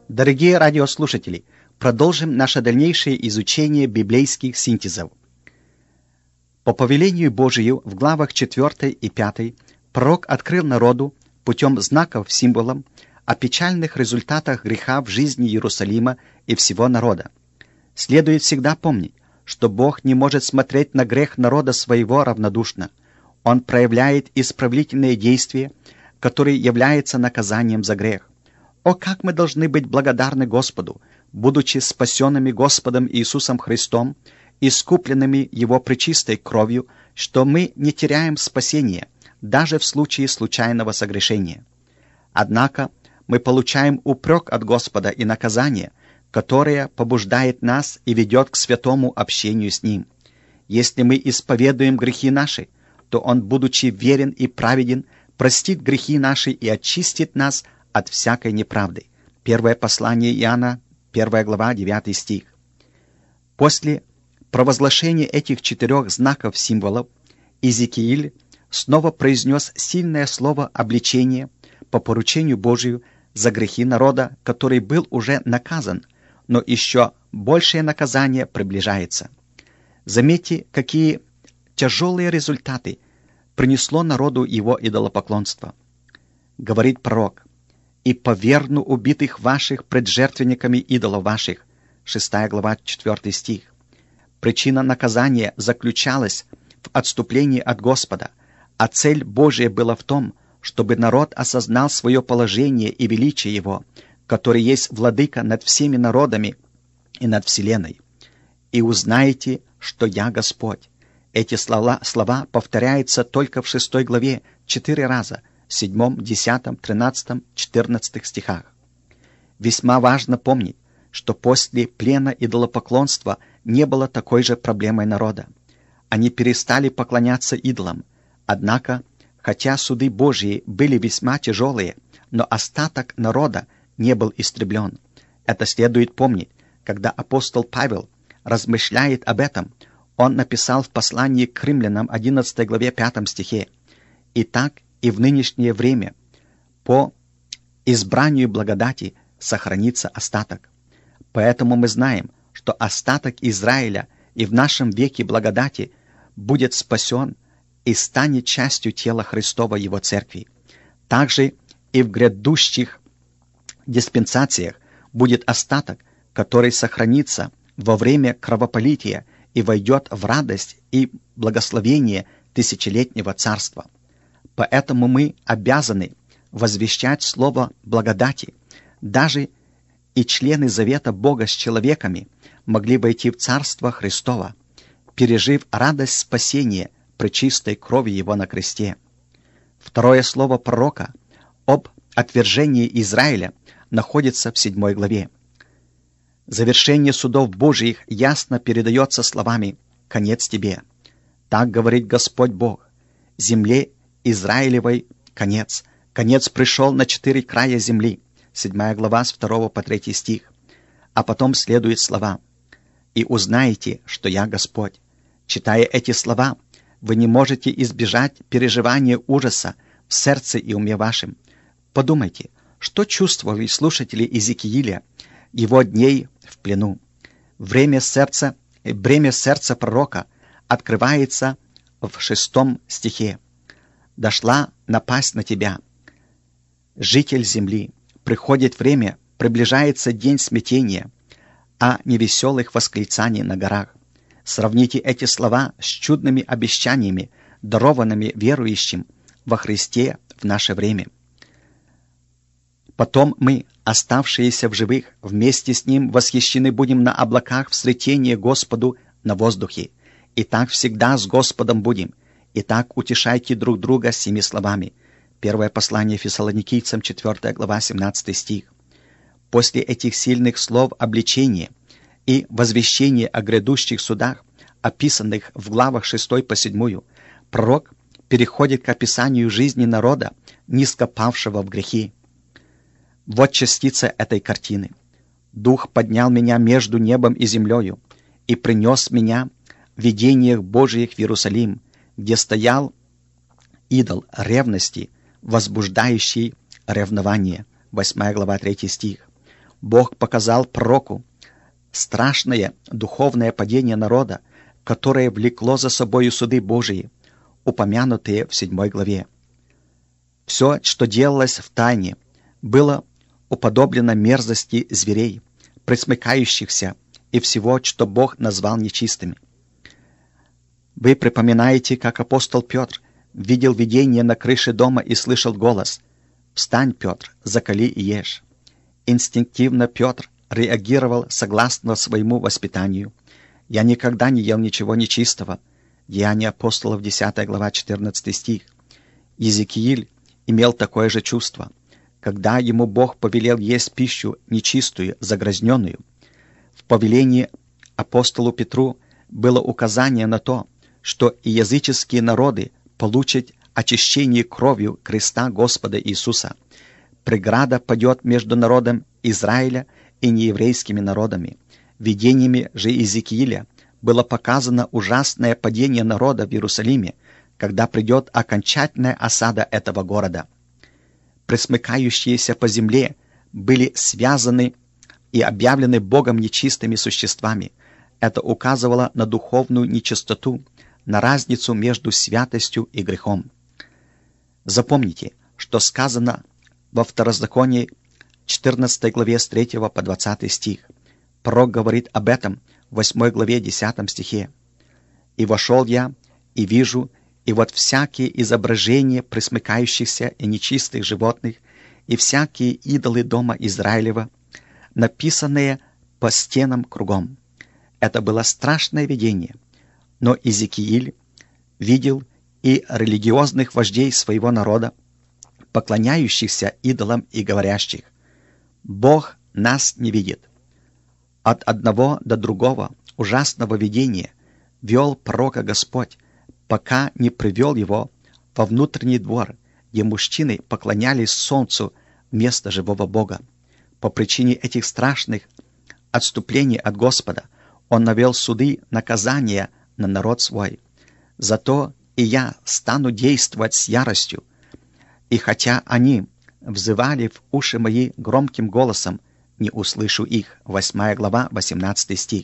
Дорогие радиослушатели, продолжим наше дальнейшее изучение библейских синтезов. По повелению Божию в главах 4 и 5 пророк открыл народу путем знаков, символов о печальных результатах греха в жизни Иерусалима и всего народа. Следует всегда помнить, что Бог не может смотреть на грех народа своего равнодушно. Он проявляет исправительные действия, которые являются наказанием за грех. О, как мы должны быть благодарны Господу, будучи спасенными Господом Иисусом Христом, искупленными Его пречистой кровью, что мы не теряем спасения, даже в случае случайного согрешения. Однако мы получаем упрек от Господа и наказание, которое побуждает нас и ведет к святому общению с Ним. Если мы исповедуем грехи наши, то Он, будучи верен и праведен, простит грехи наши и очистит нас от всякой неправды. Первое послание Иоанна, 1 глава, 9 стих. После провозглашения этих 4 знаков символов Иезекииль снова произнес сильное слово обличения по поручению Божию за грехи народа, который был уже наказан, но еще большее наказание приближается. Заметьте, какие тяжелые результаты принесло народу его идолопоклонство. Говорит пророк: «И повергну убитых ваших пред жертвенниками идолов ваших». 6 глава, 4 стих. Причина наказания заключалась в отступлении от Господа, а цель Божия была в том, чтобы народ осознал свое положение и величие Его, который есть владыка над всеми народами и над вселенной. «И узнаете, что я Господь». Эти слова повторяются только в 6 главе 4 раза, в 7, 10, 13, 14 стихах. Весьма важно помнить, что после плена идолопоклонства не было такой же проблемой народа. Они перестали поклоняться идолам. Однако, хотя суды Божьи были весьма тяжелые, но остаток народа не был истреблен. Это следует помнить, когда апостол Павел размышляет об этом. Он написал в послании к римлянам 11 главе 5 стихе: «Итак, и в нынешнее время по избранию благодати сохранится остаток». Поэтому мы знаем, что остаток Израиля и в нашем веке благодати будет спасен и станет частью тела Христова Его Церкви. Также и в грядущих диспенсациях будет остаток, который сохранится во время кровопролития и войдет в радость и благословение тысячелетнего царства. Поэтому мы обязаны возвещать слово благодати. Даже и члены завета Бога с человеками могли войти в Царство Христово, пережив радость спасения пречистой крови Его на кресте. Второе слово пророка об отвержении Израиля находится в 7 главе. Завершение судов Божьих ясно передается словами: «Конец тебе». Так говорит Господь Бог: земле Израилевой конец. Конец пришел на 4 края земли. 7 глава с 2 по 3 стих. А потом следуют слова: «И узнаете, что я Господь». Читая эти слова, вы не можете избежать переживания ужаса в сердце и уме вашем. Подумайте, что чувствовали слушатели Иезекииля его дней в плену. Бремя сердца пророка открывается в 6 стихе. «Дошла напасть на тебя, житель земли. Приходит время, приближается день смятения, а невеселых восклицаний на горах». Сравните эти слова с чудными обещаниями, дарованными верующим во Христе в наше время. Потом мы, оставшиеся в живых, вместе с Ним восхищены будем на облаках в сретение Господу на воздухе. И так всегда с Господом будем. И так утешайте друг друга сими словами. Первое послание Фессалоникийцам, 4 глава, 17 стих. После этих сильных слов обличения и возвещения о грядущих судах, описанных в главах 6 по 7, пророк переходит к описанию жизни народа, низко павшего в грехи. Вот частица этой картины. «Дух поднял меня между небом и землею и принес меня в видениях Божиих в Иерусалим, где стоял идол ревности, возбуждающий ревнование». 8 глава 3 стих. Бог показал пророку страшное духовное падение народа, которое влекло за собою суды Божии, упомянутые в 7 главе. Все, что делалось в тайне, было уподоблено мерзости зверей, пресмыкающихся, и всего, что Бог назвал нечистыми. Вы припоминаете, как апостол Петр видел видение на крыше дома и слышал голос: «Встань, Петр, закали и ешь». Инстинктивно Петр реагировал согласно своему воспитанию. «Я никогда не ел ничего нечистого». Деяния апостолов, 10 глава, 14 стих. Иезекииль имел такое же чувство. Когда ему Бог повелел есть пищу нечистую, загрязненную, в повелении апостолу Петру было указание на то, что и языческие народы получат очищение кровью креста Господа Иисуса. Преграда падет между народом Израиля и нееврейскими народами. Видениями же Иезекииля было показано ужасное падение народа в Иерусалиме, когда придет окончательная осада этого города. Пресмыкающиеся по земле были связаны и объявлены Богом нечистыми существами. Это указывало на духовную нечистоту, на разницу между святостью и грехом. Запомните, что сказано во Второзаконии 14 главе с 3 по 20 стих. Пророк говорит об этом в 8 главе 10 стихе. «И вошел я, и вижу, и вот всякие изображения пресмыкающихся и нечистых животных, и всякие идолы дома Израилева, написанные по стенам кругом». Это было страшное видение, но Иезекииль видел и религиозных вождей своего народа, поклоняющихся идолам и говорящих: «Бог нас не видит». От одного до другого ужасного видения вел пророка Господь, пока не привел его во внутренний двор, где мужчины поклонялись солнцу вместо живого Бога. По причине этих страшных отступлений от Господа он навел суды наказания на народ свой. Зато и я стану действовать с яростью, и хотя они взывали в уши мои громким голосом, не услышу их. 8 глава, 18 стих.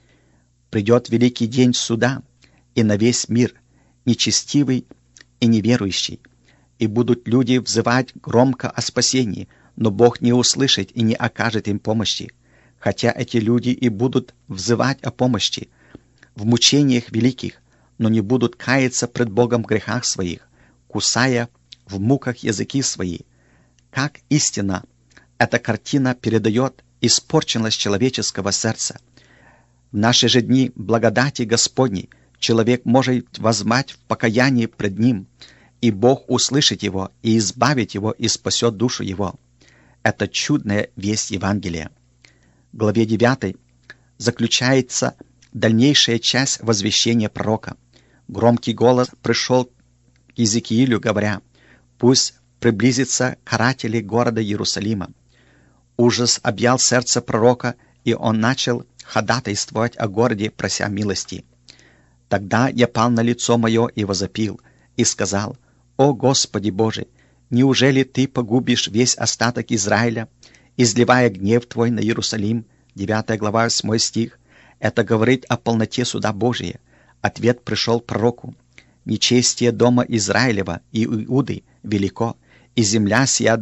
Придет великий день суда, и на весь мир, нечестивый и неверующий, и будут люди взывать громко о спасении, но Бог не услышит и не окажет им помощи. Хотя эти люди и будут взывать о помощи в мучениях великих, но не будут каяться пред Богом в грехах своих, кусая в муках языки свои. Как истина эта картина передает испорченность человеческого сердца. В наши же дни благодати Господней человек может воззвать в покаянии пред Ним, и Бог услышит его, и избавит его, и спасет душу его. Это чудная весть Евангелия. В главе 9 заключается дальнейшая часть возвещения пророка. Громкий голос пришел к Иезекиилю, говоря: «Пусть приблизится каратели города Иерусалима». Ужас объял сердце пророка, и он начал ходатайствовать о городе, прося милости. «Тогда я пал на лицо мое и возопил, и сказал: О Господи Боже, неужели Ты погубишь весь остаток Израиля, изливая гнев Твой на Иерусалим?» 9 глава, 8 стих. Это говорит о полноте суда Божия. Ответ пришел пророку: «Нечестие дома Израилева и Иуды велико, и земля сия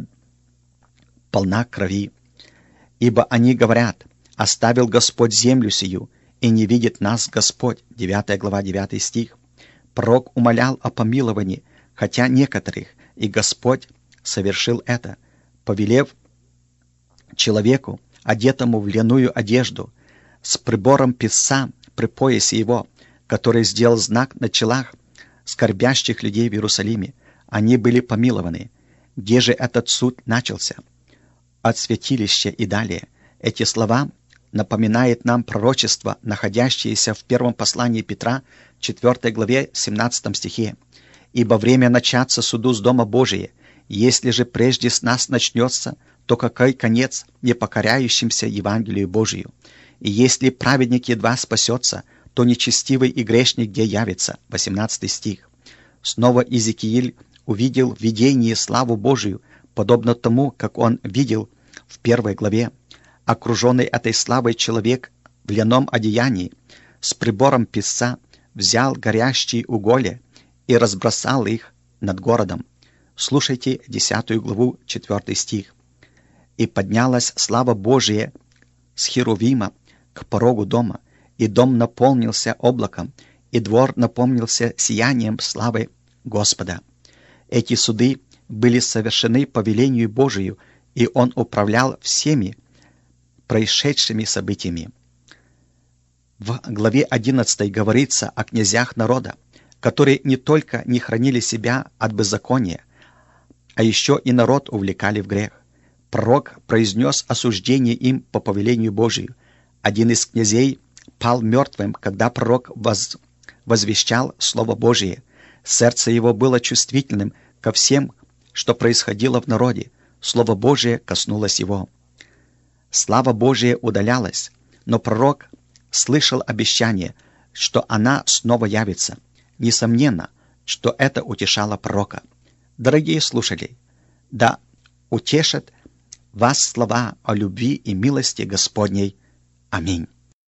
полна крови. Ибо они говорят: оставил Господь землю сию, и не видит нас Господь». 9 глава, 9 стих. Пророк умолял о помиловании, хотя некоторых, и Господь совершил это, повелев человеку, одетому в льняную одежду, с прибором писца при поясе его, который сделал знак на челах скорбящих людей в Иерусалиме. Они были помилованы. Где же этот суд начался? От святилища и далее. Эти слова напоминают нам пророчество, находящееся в первом послании Петра, 4 главе, 17 стихе. «Ибо время начаться суду с Дома Божия. Если же прежде с нас начнется, то какой конец непокоряющимся Евангелию Божию? И если праведник едва спасется, то нечестивый и грешник где явится?» 18 стих. Снова Иезекииль увидел в видении славу Божию, подобно тому, как он видел в 1 главе. окруженный этой славой человек в льняном одеянии, с прибором писца взял горящие уголья и разбросал их над городом. Слушайте 10 главу, 4 стих. «И поднялась слава Божия с Херувима к порогу дома, и дом наполнился облаком, и двор наполнился сиянием славы Господа». Эти суды были совершены по велению Божию, и Он управлял всеми происшедшими событиями. В главе 11 говорится о князьях народа, которые не только не хранили себя от беззакония, а еще и народ увлекали в грех. Пророк произнес осуждение им по повелению Божию. Один из князей пал мертвым, когда пророк возвещал Слово Божие. Сердце его было чувствительным ко всем, что происходило в народе. Слово Божие коснулось его. Слава Божия удалялась, но пророк слышал обещание, что она снова явится. Несомненно, что это утешало пророка. Дорогие слушатели, да утешат вас слова о любви и милости Господней. Аминь.